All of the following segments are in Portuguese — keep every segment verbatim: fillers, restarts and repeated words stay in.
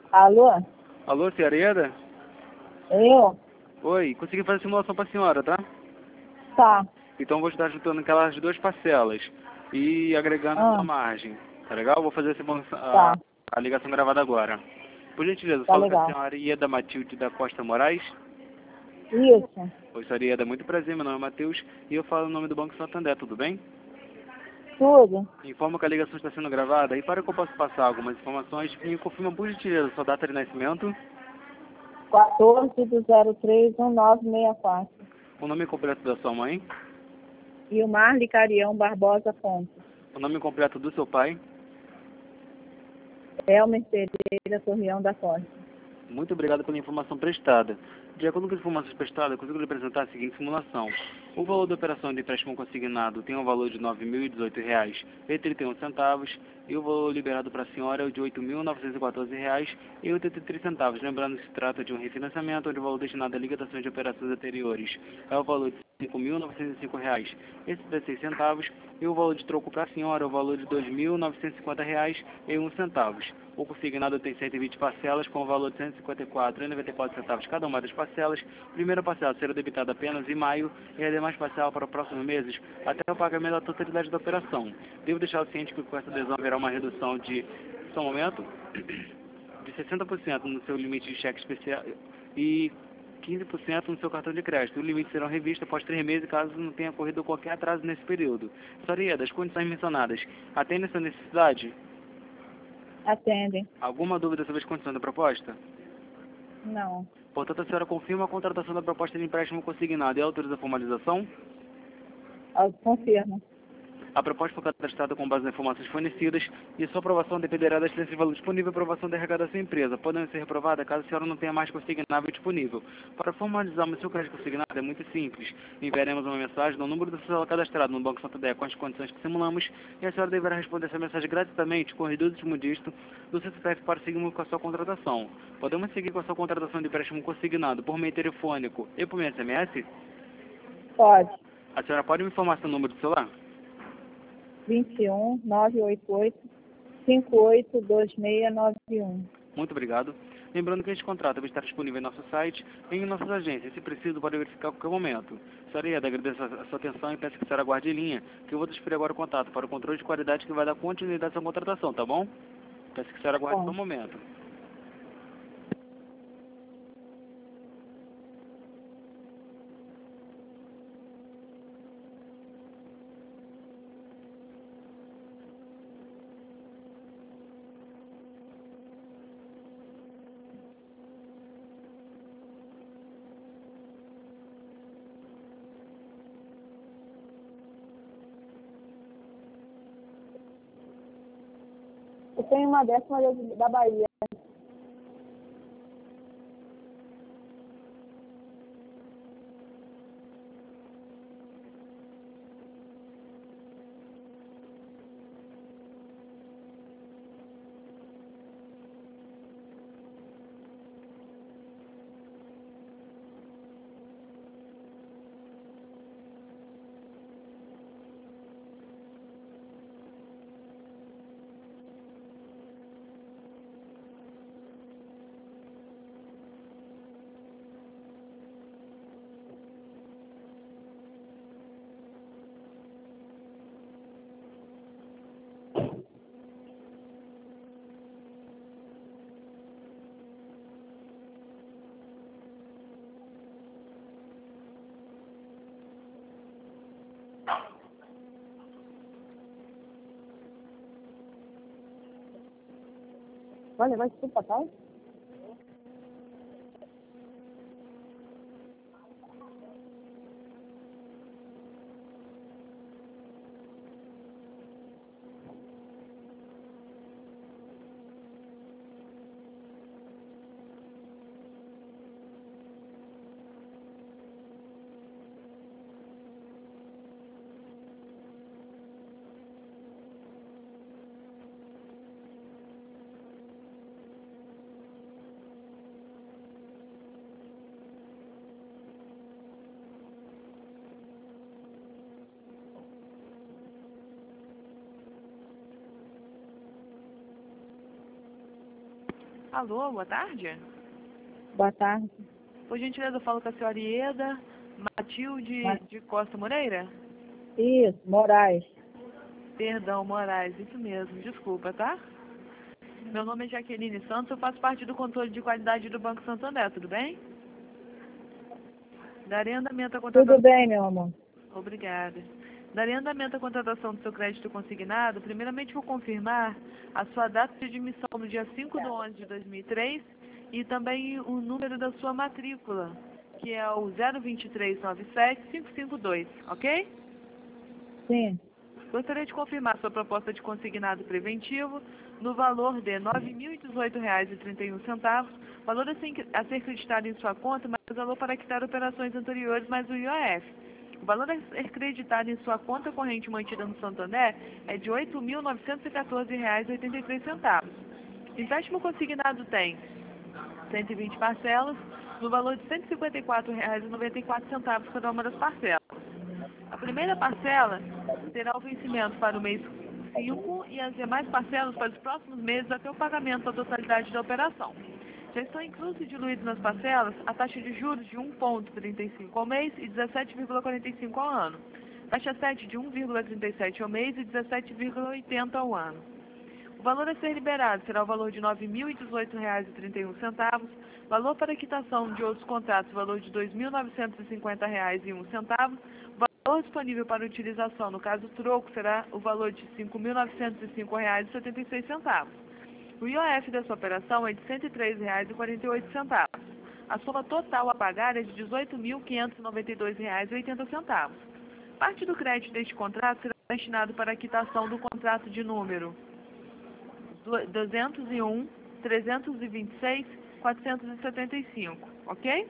Alô? Alô, senhora Ieda? Eu? Oi, consegui fazer a simulação para a senhora, tá? Tá. Então vou estar juntando aquelas duas parcelas e agregando a Ah, sua margem. Tá legal? Vou fazer a, simulação- a, tá. a ligação gravada agora. Por gentileza, Tá fala com a legal. senhora Ieda Matilde da Costa Moraes. Isso. Oi, senhora Ieda, muito prazer, meu nome é Matheus e eu falo o nome do Banco Santander, tudo bem? Tudo. Informo que a ligação está sendo gravada e para que eu possa passar algumas informações, me confirma por gentileza sua data de nascimento, quatorze do zero três um nove seis quatro. o nome completo da sua mãe, E o Marli Carião Barbosa Fontes. o nome completo do seu pai. Elmer Pereira Torreão da Costa. Muito obrigado pela informação prestada. De acordo com as informações prestadas, eu consigo lhe apresentar a seguinte simulação. O valor da operação de empréstimo consignado tem um valor de nove mil e dezoito reais e trinta e um centavos e o valor liberado para a senhora é o de oito mil novecentos e quatorze reais e oitenta e três centavos. Lembrando que se trata de um refinanciamento onde o valor destinado à liquidação de operações anteriores é o valor de cinco mil novecentos e cinco reais e setenta e seis centavos e o valor de troco para a senhora é o valor de dois mil novecentos e cinquenta reais e um centavos. O consignado tem cento e vinte parcelas com o valor de cento e cinquenta e quatro reais e noventa e quatro centavos cada uma das parcelas. Primeira parcela será debitada apenas em maio e a demais parcela para os próximos meses até o pagamento da totalidade da operação. Devo deixar ciente que com essa adesão haverá uma redução de, no momento, de sessenta por cento no seu limite de cheque especial e quinze por cento no seu cartão de crédito. O limite será revisto após três meses caso não tenha ocorrido qualquer atraso nesse período. Senhoria, das condições mencionadas, atende essa necessidade? Atendem. Alguma dúvida sobre as condições da proposta? Não. Portanto, a senhora confirma a contratação da proposta de empréstimo consignado e autoriza a formalização? Eu confirmo. A proposta foi cadastrada com base nas informações fornecidas e sua aprovação dependerá da excelência de valor disponível e aprovação da R H da sua empresa, podendo ser reprovada caso a senhora não tenha mais consignável disponível. Para formalizarmos o seu crédito consignado é muito simples. Enviaremos uma mensagem no número do seu cadastrado no Banco Santander com as condições que simulamos e a senhora deverá responder essa mensagem gratuitamente com o reduto dígito do seu C P F para seguirmos com a sua contratação. Podemos seguir com a sua contratação de empréstimo consignado por meio telefônico e por meio S M S? Pode. A senhora pode me informar seu número de celular? vinte e um, nove oito oito, cinco oito dois seis nove um. Muito obrigado. Lembrando que este contrato vai estar disponível em nosso site e em nossas agências. Se preciso, pode verificar a qualquer momento. Senhora Ieda, agradeço a sua atenção e peço que a senhora aguarde em linha, que eu vou transferir agora o contato para o controle de qualidade que vai dar continuidade à sua contratação, tá bom? Peço que a senhora aguarde só um momento. Eu tenho uma décima da da Bahia. Vai levar isso tudo pra casa? Alô, boa tarde. Boa tarde. Por gentileza, eu falo com a senhora Ieda Matilde Mas- de Costa Moreira? Isso, Moraes. Perdão, Moraes, isso mesmo, desculpa, tá? Meu nome é Jaqueline Santos, eu faço parte do controle de qualidade do Banco Santander, tudo bem? Darei andamento à contratação... Tudo bem, meu amor? Obrigada. Darei andamento à contratação do seu crédito consignado. Primeiramente, vou confirmar a sua data de admissão no dia cinco de onze de dois mil e três e também o número da sua matrícula, que é o zero dois três nove sete cinco cinco dois, ok? Sim. Gostaria de confirmar sua proposta de consignado preventivo no valor de nove mil e dezoito reais e trinta e um centavos, valor a ser a ser creditado em sua conta, mas valor para quitar operações anteriores mais o I O F. O valor a ser creditado em sua conta corrente mantida no Santander é de oito mil novecentos e quatorze reais e oitenta e três centavos. O empréstimo consignado tem cento e vinte parcelas, no valor de cento e cinquenta e quatro reais e noventa e quatro centavos cada uma das parcelas. A primeira parcela terá o vencimento para o mês cinco e as demais parcelas para os próximos meses até o pagamento da totalidade da operação. Já estão inclusos e diluídos nas parcelas a taxa de juros de um vírgula trinta e cinco ao mês e dezessete vírgula quarenta e cinco ao ano. Taxa sete de um vírgula trinta e sete ao mês e dezessete vírgula oitenta ao ano. O valor a ser liberado será o valor de nove mil e dezoito reais e trinta e um centavos, valor para quitação de outros contratos, valor de dois mil novecentos e cinquenta reais e um centavo, valor disponível para utilização, no caso troco, será o valor de cinco mil novecentos e cinco reais e setenta e seis centavos. O I O F dessa operação é de cento e três reais e quarenta e oito centavos. A soma total a pagar é de dezoito mil quinhentos e noventa e dois reais e oitenta centavos. Parte do crédito deste contrato será destinado para a quitação do contrato de número duzentos e um, trezentos e vinte e seis, quatrocentos e setenta e cinco, ok?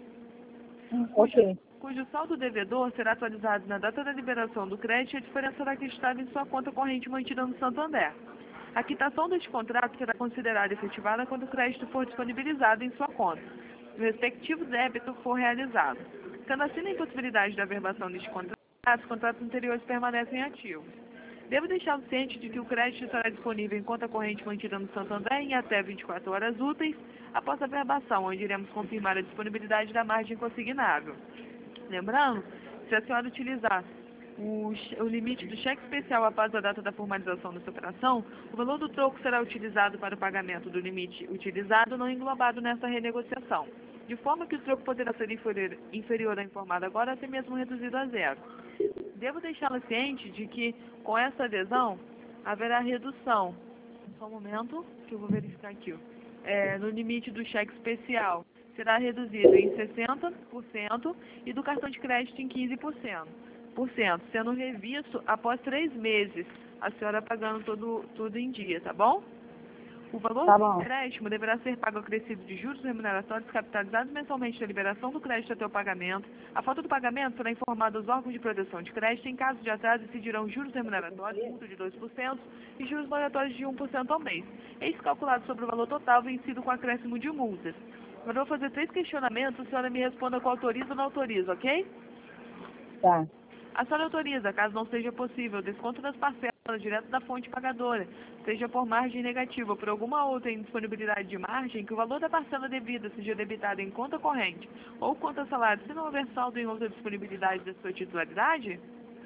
Ok. Cujo saldo devedor será atualizado na data da liberação do crédito e a diferença será acreditada em sua conta corrente mantida no Santander. A quitação deste contrato será considerada efetivada quando o crédito for disponibilizado em sua conta e o respectivo débito for realizado. Sendo assim, a impossibilidade da averbação deste contrato, os contratos anteriores permanecem ativos. Devo deixá-lo ciente de que o crédito estará disponível em conta corrente mantida no Santander em até vinte e quatro horas úteis após a averbação, onde iremos confirmar a disponibilidade da margem consignável. Lembrando, se a senhora utilizar o, o limite do cheque especial após a data da formalização dessa operação, o valor do troco será utilizado para o pagamento do limite utilizado não englobado nessa renegociação, de forma que o troco poderá ser inferior, inferior ao informado agora, até mesmo reduzido a zero. Devo deixá-la ciente de que, com essa adesão, haverá redução. Só um momento, que eu vou verificar aqui. É, no limite do cheque especial, será reduzido em sessenta por cento e do cartão de crédito em quinze por cento, por cento, sendo revisto após três meses, a senhora pagando tudo, tudo em dia, tá bom? O valor Tá do bom. empréstimo deverá ser pago acrescido de juros remuneratórios capitalizados mensalmente da liberação do crédito até o pagamento. A falta do pagamento será informada aos órgãos de proteção de crédito. Em caso de atraso, incidirão juros remuneratórios, multa de dois por cento e juros moratórios de um por cento ao mês. Eis calculado sobre o valor total vencido com acréscimo de multas. Eu vou fazer três questionamentos, a senhora me responda qual autoriza ou não autoriza, ok? Tá. A senhora autoriza, caso não seja possível, desconto das parcelas direto da fonte pagadora, seja por margem negativa ou por alguma outra indisponibilidade de margem, que o valor da parcela devida seja debitado em conta corrente ou conta salário, se não houver saldo em outra disponibilidade da sua titularidade?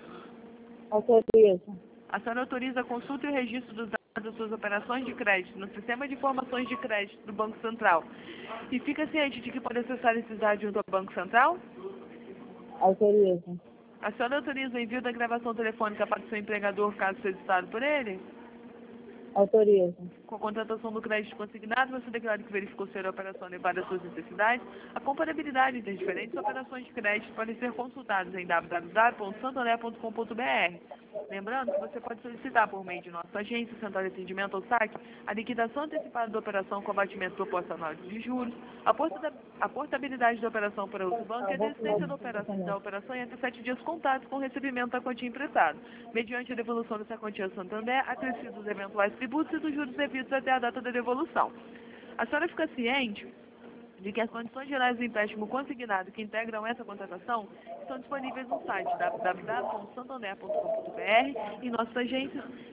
Autoriza. A senhora autoriza a consulta e o registro dos dados das suas operações de crédito no Sistema de Informações de Crédito do Banco Central e fica ciente de que pode acessar esses dados junto ao Banco Central? Autoriza. A senhora autoriza o envio da gravação telefônica para o seu empregador, caso seja citado por ele? Autoriza. Com a contratação do crédito consignado, você declara que verificou ser a operação adequada às suas necessidades. A comparabilidade das diferentes operações de crédito podem ser consultadas em w w w ponto santander ponto com ponto b r. Lembrando que você pode solicitar por meio de nossa agência, central de atendimento ou saque, a liquidação antecipada da operação com abatimento proporcional de juros, a, porta, a portabilidade da operação para outro banco e a desistência da operação, da operação em até sete dias contados com o recebimento da quantia emprestada, mediante a devolução dessa quantia ao Santander, acrescidos os eventuais tributos e dos juros devidos até a data da devolução. A senhora fica ciente de que as condições gerais do empréstimo consignado que integram essa contratação estão disponíveis no site w w w ponto santander ponto com ponto b r e nossas agências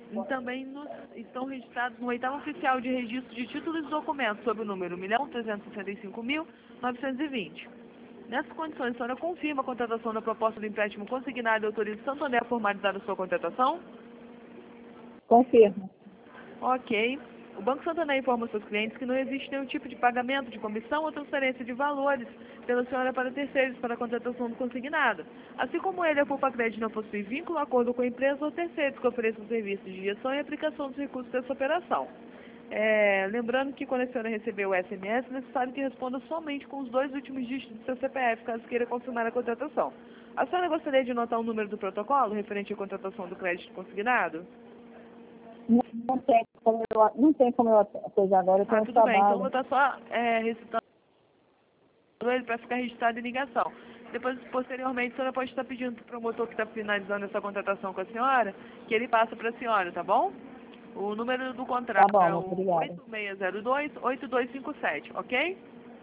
E também nos, estão registrados no oitavo oficial de registro de títulos e documentos sob o número um milhão trezentos e sessenta e cinco mil novecentos e vinte. Nessas condições, a senhora confirma a contratação da proposta do empréstimo consignado e autoriza o Santander a formalizar a sua contratação? Confirmo. Ok. O Banco Santander informa aos seus clientes que não existe nenhum tipo de pagamento de comissão ou transferência de valores pela senhora para terceiros para a contratação do consignado. Assim como ele, a Poupa Crédito não possui vínculo, acordo com a empresa ou terceiros que ofereçam serviços de gestão e aplicação dos recursos dessa operação. É, lembrando que quando a senhora receber o S M S, é necessário que responda somente com os dois últimos dígitos do seu C P F, caso queira confirmar a contratação. A senhora gostaria de notar o número do protocolo referente à contratação do crédito consignado? Não, não tem como eu, não tem como eu coisa agora, eu Ah, tenho tudo trabalho. bem, então vou estar só é, recitando ele para ficar registrado em ligação. Depois, posteriormente, a senhora pode estar pedindo para o promotor que está finalizando essa contratação com a senhora, que ele passa para a senhora, tá bom? O número do contrato Tá bom, é o obrigada. oito seis zero dois, oito dois cinco sete, ok?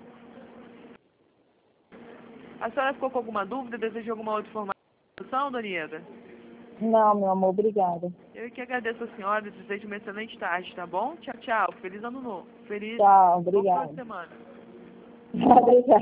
A senhora ficou com alguma dúvida? Deseja alguma outra informação, dona Ieda? Não, meu amor, obrigada. Eu que agradeço a senhora, desejo uma excelente tarde, tá bom? Tchau, tchau. Feliz ano novo. Feliz Tchau, bom final de obrigada. semana. Obrigada.